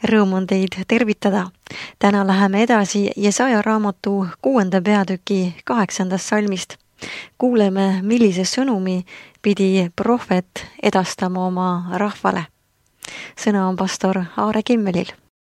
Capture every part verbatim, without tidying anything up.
Rõõm on teid tervitada. Täna läheme edasi Jesaja raamatu kuuenda peatüki kaheksandast salmist. Kuuleme, millise sõnumi pidi prohvet edastama oma rahvale. Sõna on pastor Aare Kimmelil.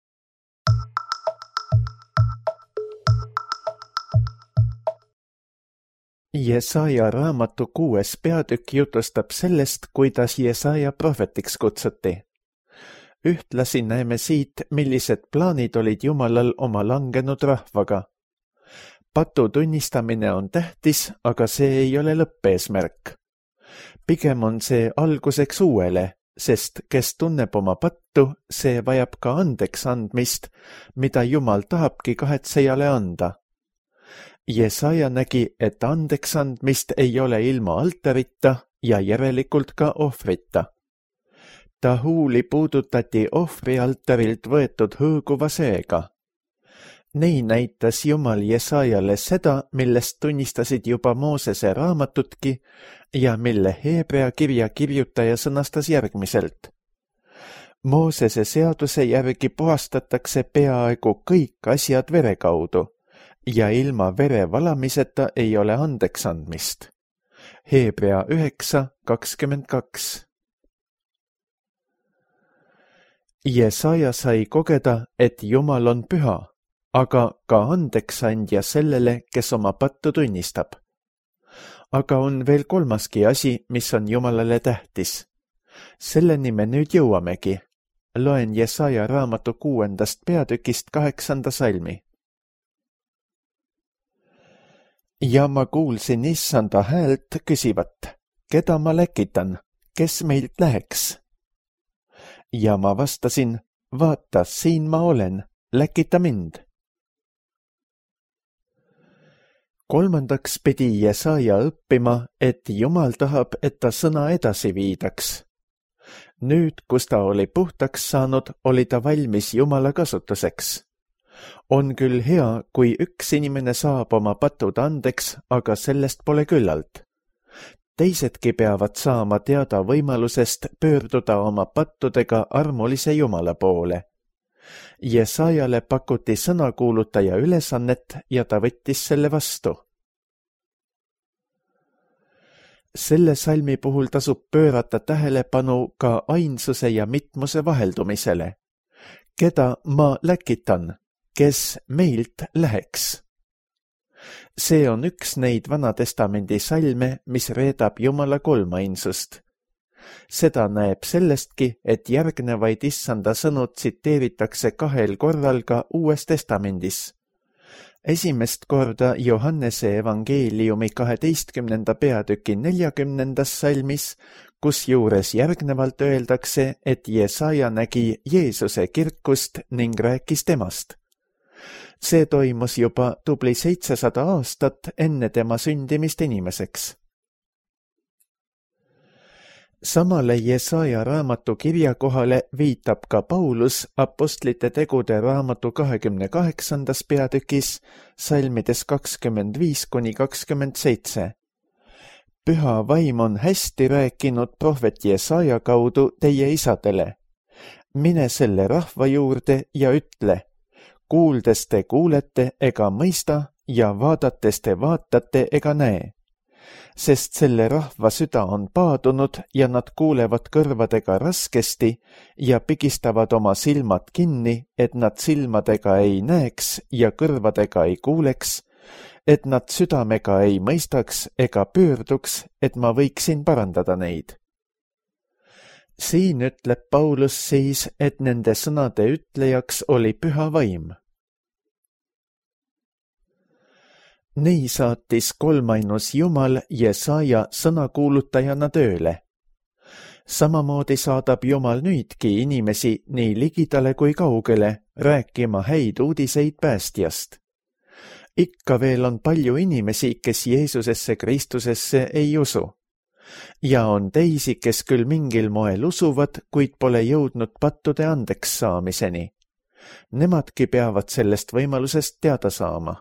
Jesaja raamatu kuues peatükk jutustab sellest, kuidas Jesaja prohvetiks kutsuti. Ühtlasi näeme siit, millised plaanid olid Jumalal oma langenud rahvaga. Patu tunnistamine on tähtis, aga see ei ole lõppeesmärk. Pigem on see alguseks uuele, sest kes tunneb oma pattu, see vajab ka andeks andmist, mida Jumal tahabki kahetsejale anda. Jesaja nägi, et andeks andmist ei ole ilma altarita ja järelikult ka ohvrita. Ta huuli puudutati ohvrialtarilt võetud hõõguva söega. Nii näitas Jumal Jesajale seda, millest tunnistasid juba Moosese raamatutki ja mille Heebrea kirja kirjutaja sõnastas järgmiselt. Moosese seaduse järgi puhastatakse peaaegu kõik asjad vere kaudu ja ilma vere valamiseta ei ole andeks andmist. Heebrea üheksa kakskümmend kaks. Jesaja sai kogeda, et Jumal on püha, aga ka andeksandja sellele, kes oma pattu tunnistab. Aga on veel kolmaski asi, mis on Jumalale tähtis. Selleni me nüüd jõuamegi. Loen Jesaja raamatu kuuendast peatükist kaheksanda salmi. Ja ma kuulsin issanda häält küsivat, keda ma läkitan, kes meilt läheks? Ja ma vastasin, vaata, siin ma olen, läkita mind. Kolmandaks pidi Jesaja õppima, et Jumal tahab, et ta sõna edasi viidaks. Nüüd, kus ta oli puhtaks saanud, oli ta valmis Jumala kasutuseks. On küll hea, kui üks inimene saab oma patud andeks, aga sellest pole küllalt. Teisedki peavad saama teada võimalusest pöörduda oma pattudega armulise Jumala poole. Jesajale pakuti sõnakuulutaja ülesannet ja ta võttis selle vastu. Selle salmi puhul tasub pöörata tähelepanu ka ainsuse ja mitmuse vaheldumisele. Keda ma läkitan? Kes meilt läheks? See on üks neid Vanatestamendi salme, mis reedab Jumala kolmainsust. Seda näeb sellestki, et järgnevaid issanda sõnu tsiteeritakse kahel korral ka Uues Testamendis. Esimest korda Johannese evangeeliumi kaheteistkümnenda peatüki neljakümnendas salmis, kus juures järgnevalt öeldakse, et Jesaja nägi Jeesuse kirkust ning rääkis temast. See toimus juba tubli seitsesada aastat enne tema sündimist inimeseks. Samale Jesaja raamatu kirjakohale viitab ka Paulus apostlite tegude raamatu kahekümne kaheksandas peatükis, salmides kakskümmend viis kuni kakskümmend seitse. Püha vaim on hästi rääkinud prohvet Jesaja kaudu teie isadele. Mine selle rahva juurde ja ütle, kuuldes te kuulete ega mõista ja vaadates te vaatate ega näe. Sest selle rahva süda on paadunud ja nad kuulevad kõrvadega raskesti ja pigistavad oma silmad kinni, et nad silmadega ei näeks ja kõrvadega ei kuuleks, et nad südamega ei mõistaks ega pöörduks, et ma võiksin parandada neid. Siin ütleb Paulus siis, et nende sõnade ütlejaks oli püha vaim. Nii saatis kolmainus Jumal Jesaja sõnakuulutajana tööle. Samamoodi saadab Jumal nüüdki inimesi nii ligidale kui kaugele rääkima häid uudiseid päästjast. Ikka veel on palju inimesi, kes Jeesusesse Kristusesse ei usu. Ja on teisi, kes küll mingil moel usuvad, kuid pole jõudnud pattude andeks saamiseni. Nemadki peavad sellest võimalusest teada saama.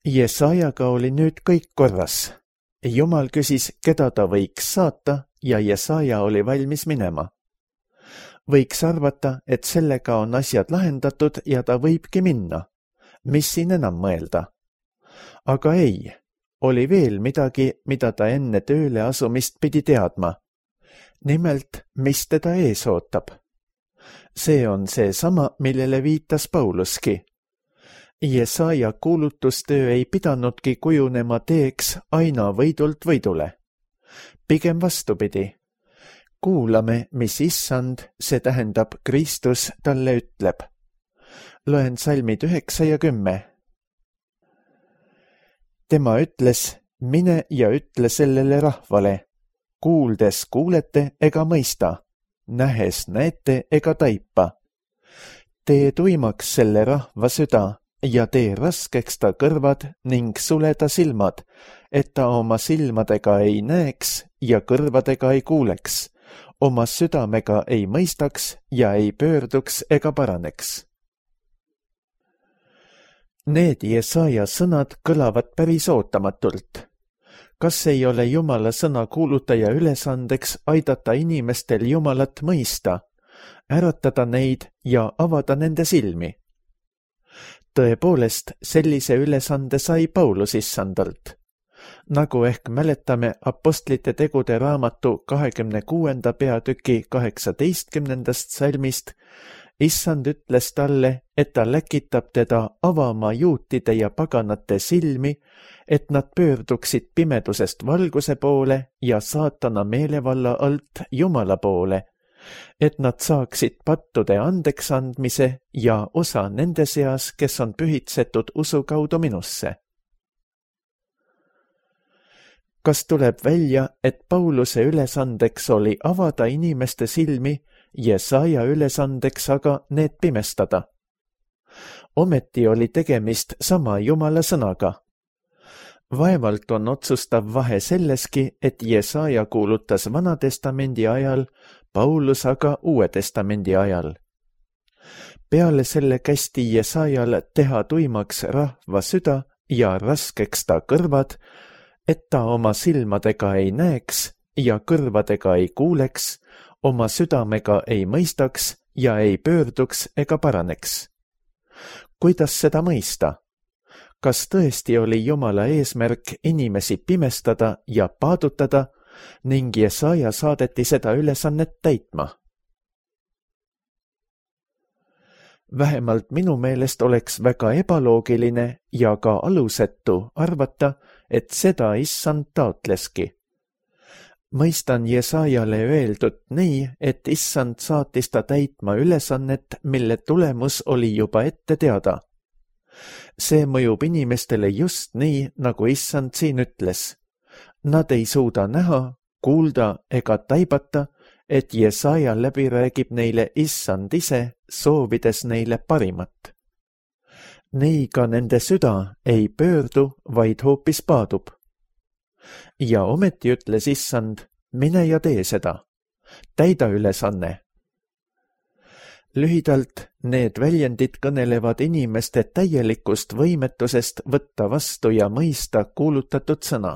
Jesajaga oli nüüd kõik korras. Jumal küsis, keda ta võiks saata ja Jesaja oli valmis minema. Võiks arvata, et sellega on asjad lahendatud ja ta võibki minna. Mis siin enam mõelda? Aga ei, oli veel midagi, mida ta enne tööle asumist pidi teadma. Nimelt, mis teda ees ootab. See on see sama, millele viitas Pauluski. Jesaja kuulutustöö ei pidanudki kujunema teeks aina võidult võidule. Pigem vastupidi. Kuulame, mis issand, see tähendab Kristus, talle ütleb. Loen salmid üheksa ja kümme. Tema ütles, mine ja ütle sellele rahvale. Kuuldes kuulete ega mõista, nähes näete ega taipa. Tee tuimaks selle rahva süda ja tee raskeks ta kõrvad ning sule ta silmad, et ta oma silmadega ei näeks ja kõrvadega ei kuuleks, oma südamega ei mõistaks ja ei pöörduks ega paraneks. Need Jesaja sõnad kõlavad päris ootamatult. Kas ei ole Jumala sõna kuulutaja ülesandeks aidata inimestel Jumalat mõista, äratada neid ja avada nende silmi? Tõepoolest, sellise ülesande sai Paulus issandalt. Nagu ehk mäletame Apostlite tegude raamatu kahekümne kuuenda peatüki kaheksateistkümnendast salmist, issand ütles talle, et ta läkitab teda avama juutide ja paganate silmi, et nad pöörduksid pimedusest valguse poole ja saatana meelevalla alt Jumala poole, et nad saaksid pattude andeks andmise ja osa nende seas, kes on pühitsetud usu kaudu minusse. Kas tuleb välja, et Pauluse ülesandeks oli avada inimeste silmi, Jesaja ülesandeks aga need pimestada? Ometi oli tegemist sama Jumala sõnaga. Vaevalt on otsustav vahe selleski, et Jesaja kuulutas Vanatestamendi ajal, Paulus aga Uue testamendi ajal. Peale selle kästi Jesajal teha tuimaks rahva süda ja raskeks ta kõrvad, et ta oma silmadega ei näeks ja kõrvadega ei kuuleks, oma südamega ei mõistaks ja ei pöörduks ega paraneks. Kuidas seda mõista? Kas tõesti oli Jumala eesmärk inimesi pimestada ja paadutada ning Jesaja saadeti seda ülesannet täitma? Vähemalt minu meelest oleks väga ebaloogiline ja ka alusetu arvata, et seda issand taotleski. Mõistan Jesajale öeldud nii, et issand saatis ta täitma ülesannet, mille tulemus oli juba ette teada. See mõjub inimestele just nii, nagu issand siin ütles. Nad ei suuda näha, kuulda ega taibata, et Jesaja läbi räägib neile issand ise, soovides neile parimat. Nii ka nende süda ei pöördu, vaid hoopis paadub. Ja ometi ütles issand, mine ja tee seda. Täida ülesanne. Lühidalt, need väljendid kõnelevad inimeste täielikust võimetusest võtta vastu ja mõista kuulutatud sõna.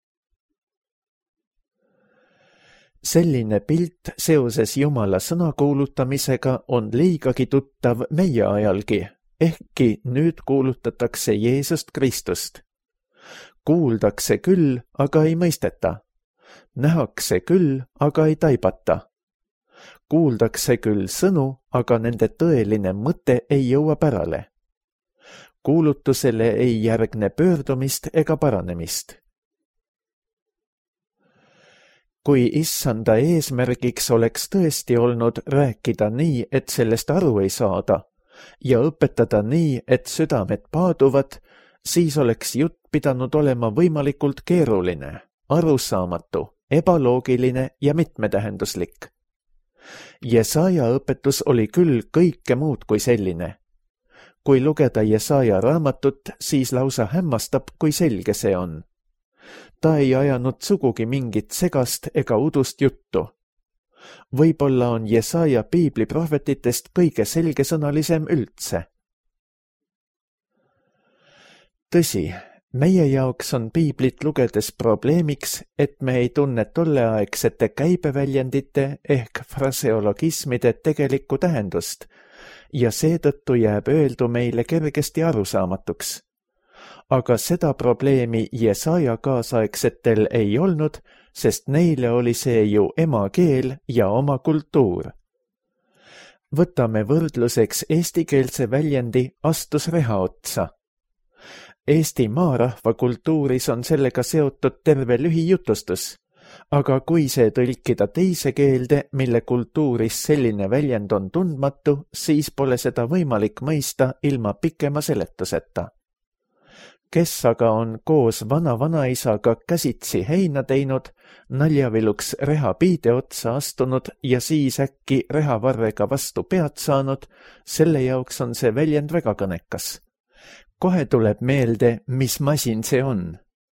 Selline pilt seoses Jumala sõna kuulutamisega on liigagi tuttav meie ajalgi, ehkki nüüd kuulutatakse Jeesust Kristust. Kuuldakse küll, aga ei mõisteta. Nähakse küll, aga ei taibata. Kuuldakse küll sõnu, aga nende tõeline mõte ei jõua pärale. Kuulutusele ei järgne pöördumist ega paranemist. Kui issanda eesmärgiks oleks tõesti olnud rääkida nii, et sellest aru ei saada, ja õpetada nii, et südamed paaduvad, siis oleks jutt pidanud olema võimalikult keeruline, arusaamatu, ebaloogiline ja mitmetähenduslik. Jesaja õpetus oli küll kõike muud kui selline. Kui lugeda Jesaja raamatut, siis lausa hämmastab, kui selge see on. Ta ei ajanud sugugi mingit segast ega udust juttu. Võib-olla on Jesaja piibli prohvetitest kõige selgesõnalisem üldse. Tõsi, Meie jaoks on piiblit lugedes probleemiks, et me ei tunne tolleaegsete käibeväljendite ehk fraseologismide tegelikku tähendust ja seetõttu jääb öeldu meile kergesti arusaamatuks. Aga seda probleemi Jesaja kaasaegsetel ei olnud, sest neile oli see ju emakeel ja oma kultuur. Võtame võrdluseks eestikeelse väljendi astus reha otsa. Eesti maarahva kultuuris on sellega seotud terve lühijutustus, aga kui see tõlkida teise keelde, mille kultuuris selline väljend on tundmatu, siis pole seda võimalik mõista ilma pikema seletuseta. Kes aga on koos vana-vanaisaga käsitsi heina teinud, naljaviluks reha piide otsa astunud ja siis äkki rehavarrega vastu pead saanud, selle jaoks on see väljend väga kõnekas. Kohe tuleb meelde, mis masin see on.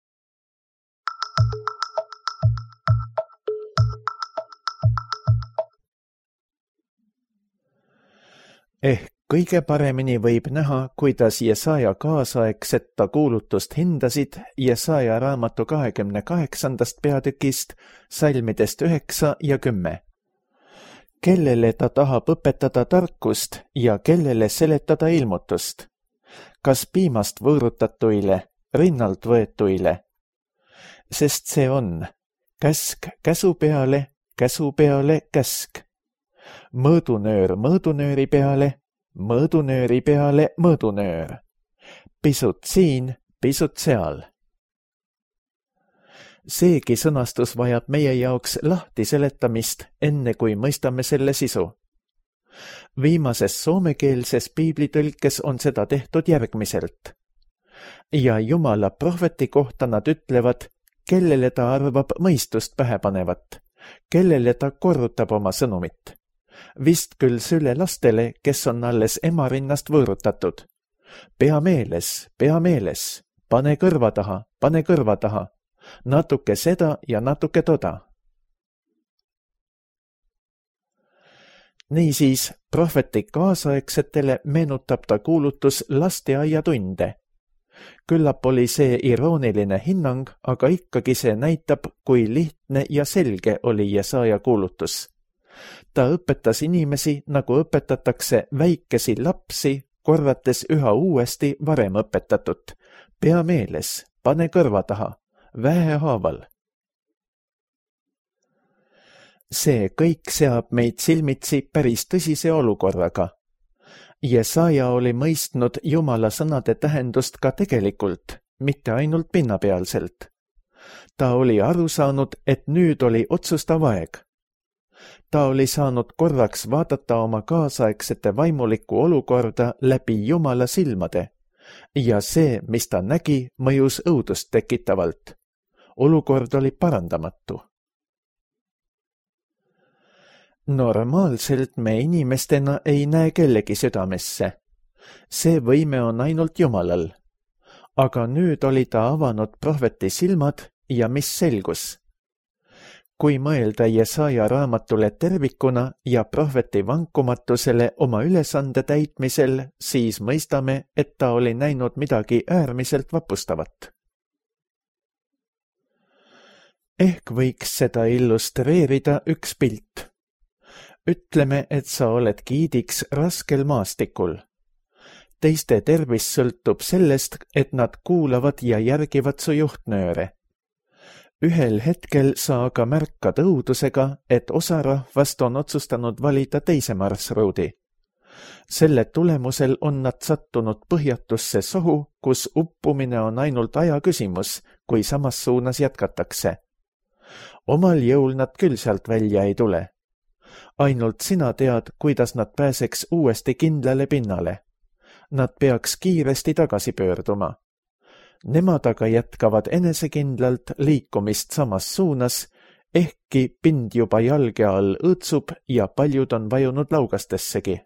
Ehk kõige paremini võib näha, kuidas Jesaja kaasaegsetta kuulutust hindasid Jesaja raamatu kahekümne kaheksandast peatükist, salmidest üheksa ja kümme. Kellele ta tahab õpetada tarkust ja kellele seletada ilmutust? Kas piimast võõrutatuile, rinnalt võetuile? Sest see on käsk käsu peale, käsu peale käsk. Mõõdunöör mõõdunööri peale, mõõdunööri peale mõõdunöör. Pisut siin, pisut seal. Seegi sõnastus vajab meie jaoks lahti seletamist, enne kui mõistame selle sisu. Viimases soomekeelses piiblitõlkes on seda tehtud järgmiselt. Ja Jumala prohveti kohta nad ütlevad, kellele ta arvab mõistust pähe panevat, kellele ta korrutab oma sõnumit. Vist küll süle lastele, kes on alles ema rinnast võõrutatud. Pea meeles, pea meeles, pane kõrva taha, pane kõrva taha, natuke seda ja natuke toda. Niisiis, prohveti kaasaegsetele meenutab ta kuulutus lasteaiatunde. Küllap oli see irooniline hinnang, aga ikkagi see näitab, kui lihtne ja selge oli Jesaja kuulutus. Ta õpetas inimesi, nagu õpetatakse väikesi lapsi, korrates üha uuesti varem õpetatut. Pea meeles, pane kõrva taha, vähehaaval. See kõik seab meid silmitsi päris tõsise olukorraga. Jesaja oli mõistnud Jumala sõnade tähendust ka tegelikult, mitte ainult pinnapealselt. Ta oli aru saanud, et nüüd oli otsustav aeg. Ta oli saanud korraks vaadata oma kaasaegsete vaimulikku olukorda läbi Jumala silmade ja see, mis ta nägi, mõjus õudust tekitavalt. Olukord oli parandamatu. Normaalselt me inimestena ei näe kellegi südamesse. See võime on ainult Jumalal. Aga nüüd oli ta avanud prohveti silmad ja mis selgus? Kui mõelda Jesaja raamatule tervikuna ja prohveti vankumatusele oma ülesande täitmisel, siis mõistame, et ta oli näinud midagi äärmiselt vapustavat. Ehk võiks seda illustreerida üks pilt. Ütleme, et sa oled giidiks raskel maastikul. Teiste tervis sõltub sellest, et nad kuulavad ja järgivad su juhtnööre. Ühel hetkel sa aga märkad õudusega, et osa rahvast on otsustanud valida teise marsruudi. Selle tulemusel on nad sattunud põhjatusse sohu, kus uppumine on ainult aja küsimus, kui samas suunas jätkatakse. Omal jõul nad küll sealt välja ei tule. Ainult sina tead, kuidas nad pääseks uuesti kindlale pinnale. Nad peaks kiiresti tagasi pöörduma. Nemad aga jätkavad enesekindlalt liikumist samas suunas, ehkki pind juba jalge all õõtsub ja paljud on vajunud laugastessegi.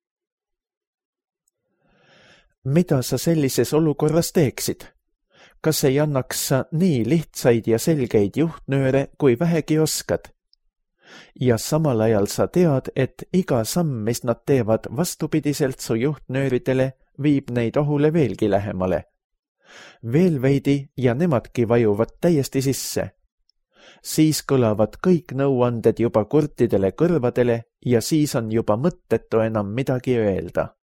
Mida sa sellises olukorras teeksid? Kas ei annaks sa nii lihtsaid ja selgeid juhtnööre, kui vähegi oskad? Ja samal ajal sa tead, et iga samm, mis nad teevad vastupidiselt su juhtnööridele, viib neid ohule veelgi lähemale. veel veidi ja nemadki vajuvad täiesti sisse. Siis kõlavad kõik nõuanded juba kurtidele kõrvadele ja siis on juba mõttetu enam midagi öelda.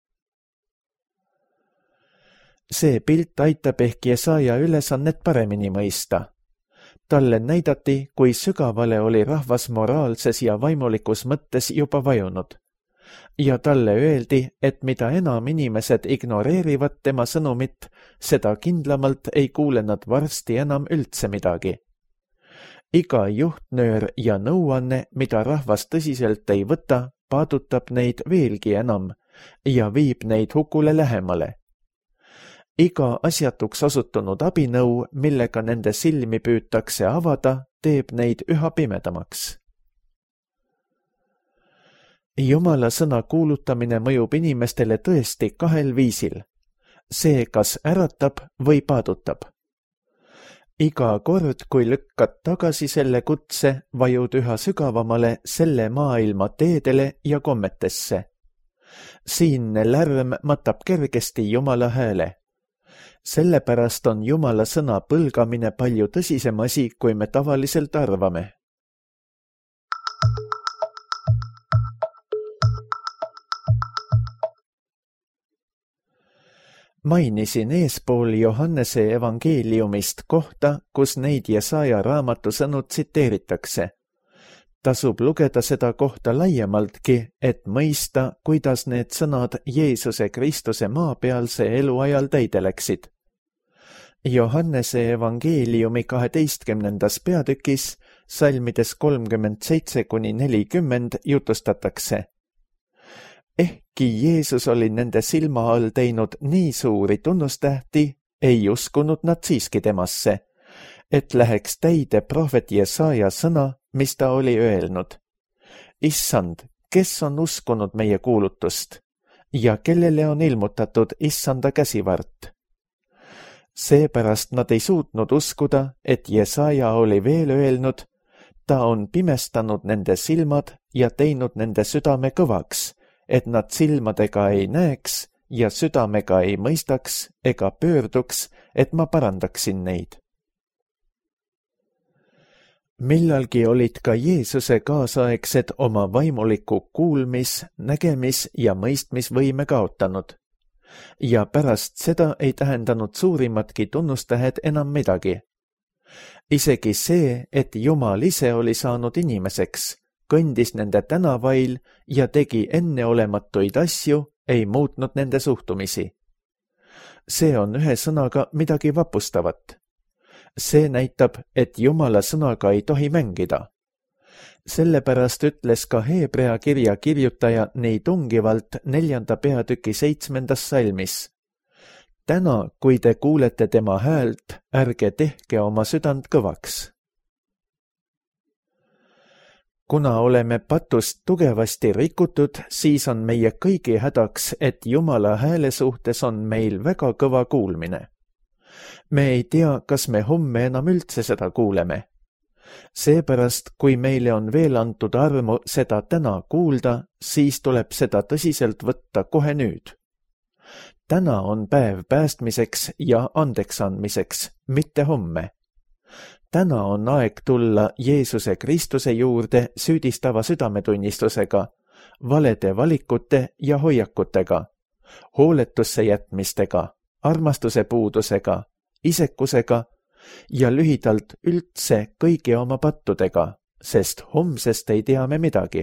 See pilt aitab ehk Jesaja ülesannet paremini mõista. Talle näidati, kui sügavale oli rahvas moraalses ja vaimulikus mõttes juba vajunud. Ja talle öeldi, et mida enam inimesed ignoreerivad tema sõnumit, seda kindlamalt ei kuule nad varsti enam üldse midagi. Iga juhtnöör ja nõuanne, mida rahvas tõsiselt ei võta, paadutab neid veelgi enam ja viib neid hukule lähemale. Iga asjatuks osutunud abinõu, millega nende silmi püütakse avada, teeb neid üha pimedamaks. Jumala sõna kuulutamine mõjub inimestele tõesti kahel viisil. See kas äratab või paadutab. Iga kord, kui lükkad tagasi selle kutse, vajud üha sügavamale selle maailma teedele ja kommetesse. Siinne lärm matab kergesti Jumala hääle. Sellepärast on Jumala sõna põlgamine palju tõsisem asi, kui me tavaliselt arvame. Mainisin eespool Johannese evangeeliumist kohta, kus neid Jesaja raamatu sõnu tsiteeritakse. Tasub lugeda seda kohta laiemaltki, et mõista, kuidas need sõnad Jeesuse Kristuse maapealse eluajal täide läksid. Johannese evangeeliumi kaheteistkümnendas peatükis, salmides kolmkümmend seitse kuni nelikümmend jutustatakse. Ehkki Jeesus oli nende silma all teinud nii suuri tunnustähti, ei uskunud nad siiski temasse, et läheks täide prohvet Jesaja sõna, mis ta oli öelnud. Issand, kes on uskunud meie kuulutust ja kellele on ilmutatud Issanda käsivart? Seepärast nad ei suutnud uskuda, et Jesaja oli veel öelnud, ta on pimestanud nende silmad ja teinud nende südame kõvaks, et nad silmadega ei näeks ja südamega ei mõistaks ega pöörduks, et ma parandaksin neid. Millalgi olid ka Jeesuse kaasaegsed oma vaimuliku kuulmis, nägemis ja mõistmisvõime kaotanud. Ja pärast seda ei tähendanud suurimatki tunnustähed enam midagi. Isegi see, et Jumal ise oli saanud inimeseks, kõndis nende tänavail ja tegi enneolematuid asju, ei muutnud nende suhtumisi. See on ühe sõnaga midagi vapustavat. See näitab, et Jumala sõnaga ei tohi mängida. Sellepärast ütles ka Hebrea kirja kirjutaja nii tungivalt neljanda peatüki seitsmendas salmis. Täna, kui te kuulete tema häält, ärge tehke oma südant kõvaks. Kuna oleme patust tugevasti rikutud, siis on meie kõigi hädaks, et Jumala hääle suhtes on meil väga kõva kuulmine. Me ei tea, kas me homme enam üldse seda kuuleme. Seepärast, kui meile on veel antud armu seda täna kuulda, siis tuleb seda tõsiselt võtta kohe nüüd. Täna on päev päästmiseks ja andeks andmiseks, mitte homme. Täna on aeg tulla Jeesuse Kristuse juurde süüdistava südametunnistusega, valede valikute ja hoiakutega, hooletusse jätmistega, armastuse puudusega, isekusega ja lühidalt üldse kõigi oma pattudega, sest homsest ei tea me midagi.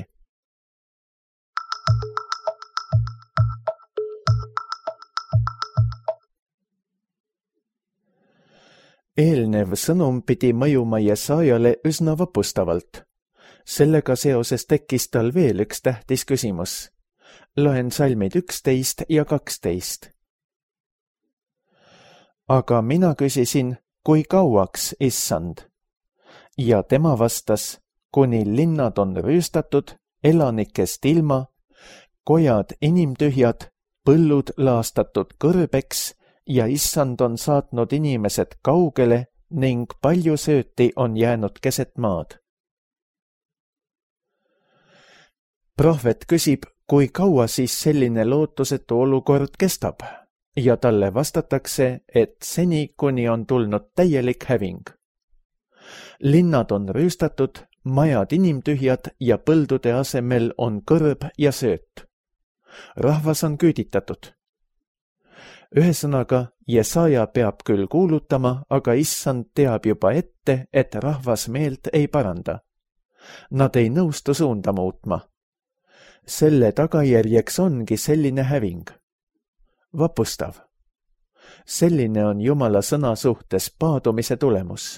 Eelnev sõnum pidi mõjuma Jesajale üsna vapustavalt. Sellega seoses tekkis tal veel üks tähtis küsimus. Loen salmid üksteist ja kaksteist. Aga mina küsisin, kui kauaks, issand? Ja tema vastas, kuni linnad on rüüstatud, elanikest ilma, kojad inimtühjad, põllud laastatud kõrbeks ja issand on saatnud inimesed kaugele ning palju sööti on jäänud keset maad. Prohvet küsib, kui kaua siis selline lootusetu olukord kestab. ja talle vastatakse, et seni, kuni on tulnud täielik häving. Linnad on rüüstatud, majad inimtühjad ja põldude asemel on kõrb ja sööt. Rahvas on küüditatud. Ühesõnaga, Jesaja peab küll kuulutama, aga issand teab juba ette, et rahvas meelt ei paranda. Nad ei nõustu suunda muutma. Selle tagajärjeks ongi selline häving. Vapustav. Selline on Jumala sõna suhtes paadumise tulemus.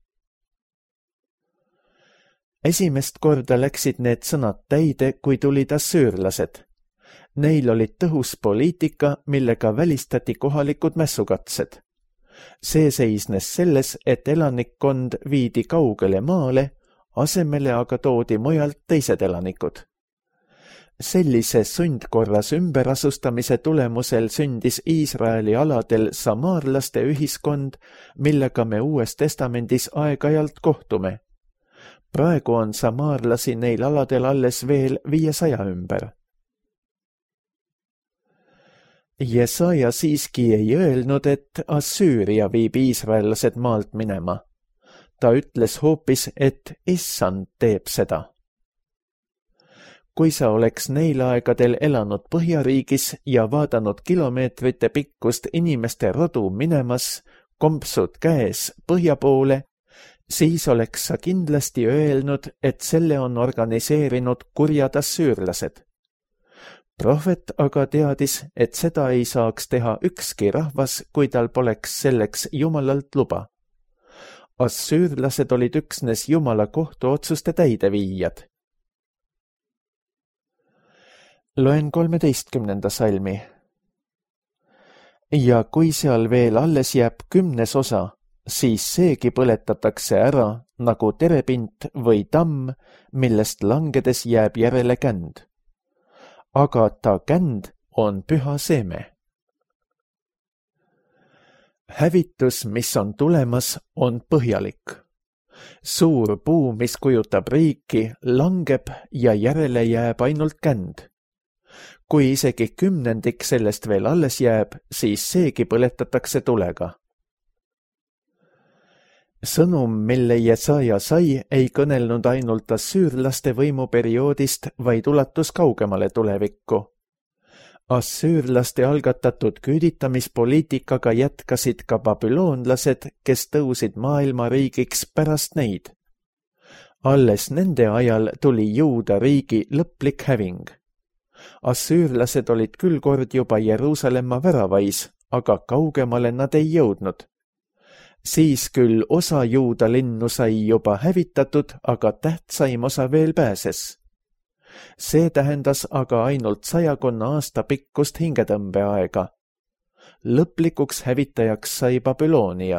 Esimest korda läksid need sõnad täide, kui tulid assüürlased. Neil olid tõhus poliitika, millega välistati kohalikud mässukatsed. See seisnes selles, et elanikkond viidi kaugele maale, asemele aga toodi mujalt teised elanikud. Sellise sundkorras ümberasustamise tulemusel sündis Iisraeli aladel samaarlaste ühiskond, millega me Uues Testamendis aeg-ajalt kohtume. Praegu on samaarlasi neil aladel alles veel viiesaja ümber. Jesaja siiski ei öelnud, et Assüüria viib iisraellased maalt minema. Ta ütles hoopis, et issand teeb seda. Kui sa oleks neil aegadel elanud Põhjariigis ja vaadanud kilomeetrite pikkust inimeste rodu minemas, kompsud käes põhja poole, siis oleks sa kindlasti öelnud, et selle on organiseerinud kurjad assüürlased. Prohvet aga teadis, et seda ei saaks teha ükski rahvas, kui tal poleks selleks Jumalalt luba. Assüürlased olid üksnes Jumala kohtuotsuste täideviijad. Loen kolmeteistkümnenda salmi. Ja kui seal veel alles jääb kümnes osa, siis seegi põletatakse ära nagu terepint või tamm, millest langedes jääb järele känd. Aga ta känd on püha seeme. Hävitus, mis on tulemas, on põhjalik. Suur puu, mis kujutab riiki, langeb ja järele jääb ainult känd. Kui isegi kümnendik sellest veel alles jääb, siis seegi põletatakse tulega. Sõnum, mille Jesaja sai, ei kõnelnud ainult assüürlaste võimuperioodist, vaid ulatus kaugemale tulevikku. Assüürlaste algatatud küüditamispoliitikaga jätkasid ka babüloonlased, kes tõusid maailma riigiks pärast neid. Alles nende ajal tuli Juuda riigi lõplik häving. Assüürlased olid küll kord juba Jeruusalemma väravais, aga kaugemale nad ei jõudnud. Siis küll osa Juuda linnu sai juba hävitatud, aga tähtsaim osa veel pääses. See tähendas aga ainult sajakonna aasta pikkust hingetõmbeaega. Lõplikuks hävitajaks sai Babyloonia.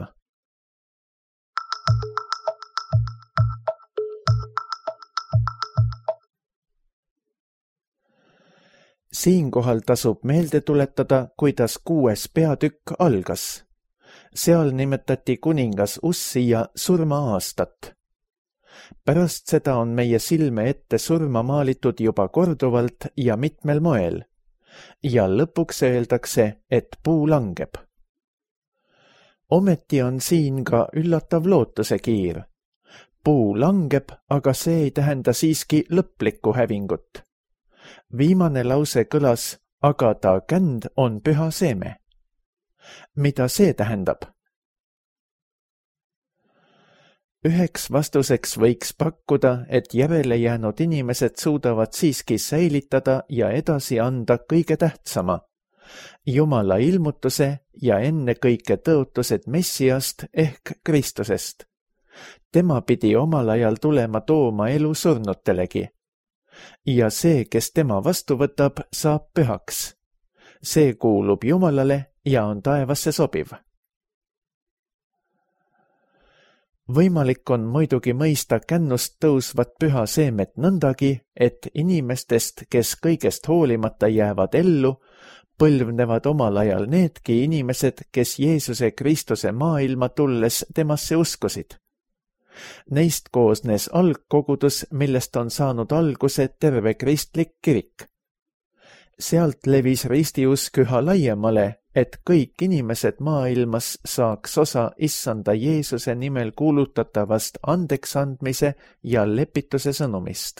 Siinkohal tasub meelde tuletada, kuidas kuues peatükk algas. Seal nimetati kuningas Ussia surma-aastat. Pärast seda on meie silme ette surma maalitud juba korduvalt ja mitmel moel. Ja lõpuks öeldakse, et puu langeb. Ometi on siin ka üllatav lootusekiir. Puu langeb, aga see ei tähenda siiski lõplikku hävingut. Viimane lause kõlas, aga ta känd on püha seeme. Mida see tähendab? Üheks vastuseks võiks pakkuda, et järele jäänud inimesed suudavad siiski säilitada ja edasi anda kõige tähtsama, Jumala ilmutuse ja ennekõike tõotused Messiast ehk Kristusest. Tema pidi omal ajal tulema tooma elu surnutelegi. Ja see, kes tema vastu võtab, saab pühaks. See kuulub Jumalale ja on taevasse sobiv. Võimalik on muidugi mõista kännust tõusvat püha seemet nõndagi, et inimestest, kes kõigest hoolimata jäävad ellu, põlvnevad omal ajal needki inimesed, kes Jeesuse Kristuse maailma tulles temasse uskusid. Neist koosnes algkogudus, millest on saanud alguse terve kristlik kirik. Sealt levis ristiusk üha laiemale, et kõik inimesed maailmas saaks osa issanda Jeesuse nimel kuulutatavast andeksandmise ja lepituse sõnumist.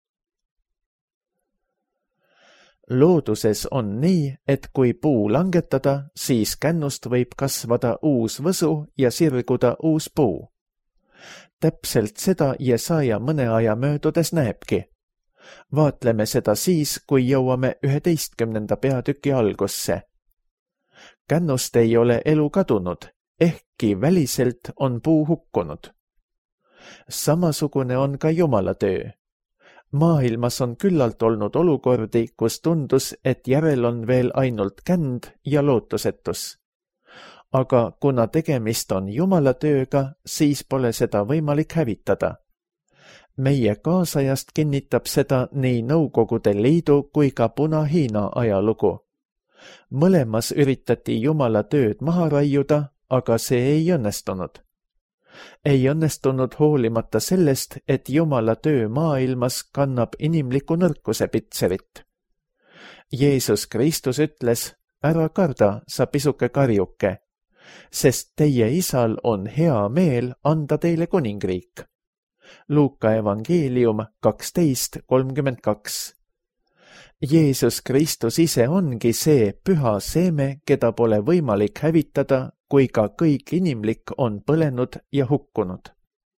Looduses on nii, et kui puu langetada, siis kännust võib kasvada uus võsu ja sirguda uus puu. Täpselt seda Jesaja mõne aja möödudes näebki. Vaatleme seda siis, kui jõuame üheteistkümnenda peatüki algusse. Kännust ei ole elu kadunud, ehkki väliselt on puu hukkunud. Samasugune on ka Jumala töö. Maailmas on küllalt olnud olukordi, kus tundus, et järel on veel ainult känd ja lootusetus. Aga kuna tegemist on Jumala tööga, siis pole seda võimalik hävitada. Meie kaasajast kinnitab seda nii Nõukogude Liidu kui ka Puna-Hiina ajalugu. Mõlemas üritati Jumala tööd maha raiuda, aga see ei õnnestunud. Ei õnnestunud hoolimata sellest, et Jumala töö maailmas kannab inimliku nõrkuse pitserit. Jeesus Kristus ütles, ära karda, sa pisuke karjuke, sest teie isal on hea meel anda teile kuningriik. Luuka evangeelium kaksteist kolmkümmend kaks. Jeesus Kristus ise ongi see püha seeme, keda pole võimalik hävitada, kui ka kõik inimlik on põlenud ja hukkunud.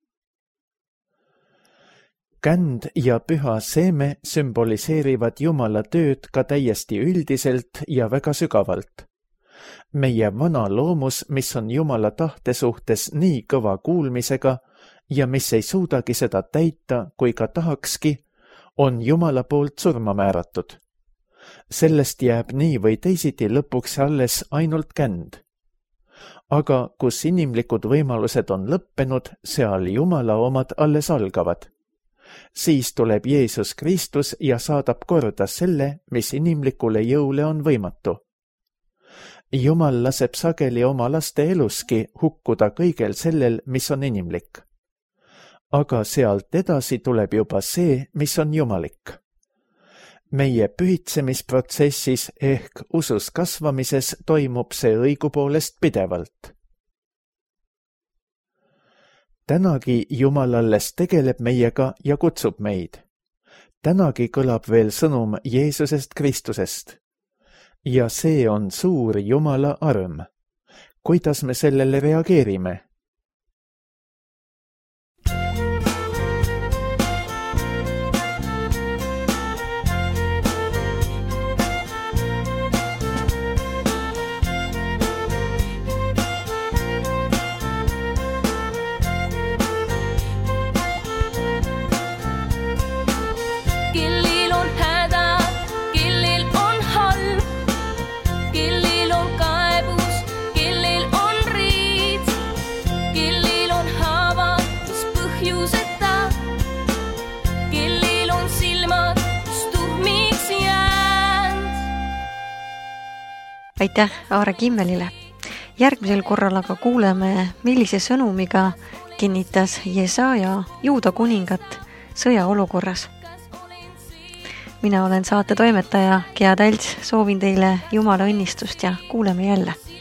Känd ja püha seeme sümboliseerivad Jumala tööd ka täiesti üldiselt ja väga sügavalt. Meie vana loomus, mis on Jumala tahte suhtes nii kõva kuulmisega ja mis ei suudagi seda täita, kui ka tahakski, on Jumala poolt surma määratud. Sellest jääb nii või teisiti lõpuks alles ainult känd. Aga kus inimlikud võimalused on lõppenud, seal Jumala omad alles algavad. Siis tuleb Jeesus Kristus ja saadab korda selle, mis inimlikule jõule on võimatu. Jumal laseb sageli oma laste eluski hukkuda kõigel sellel, mis on inimlik. Aga sealt edasi tuleb juba see, mis on jumalik. Meie pühitsemisprotsessis ehk usus kasvamises toimub see õigupoolest pidevalt. Tänagi Jumal alles tegeleb meiega ja kutsub meid. Tänagi kõlab veel sõnum Jeesusest Kristusest. Ja see on suur Jumala arm. Kuidas me sellele reageerime? Aitäh Aare Kimmelile. Järgmisel korral aga kuuleme, millise sõnumiga kinnitas Jesaja Juuda kuningat sõjaolukorras. Mina olen saate toimetaja Gea Talts, soovin teile Jumala õnnistust ja kuuleme jälle.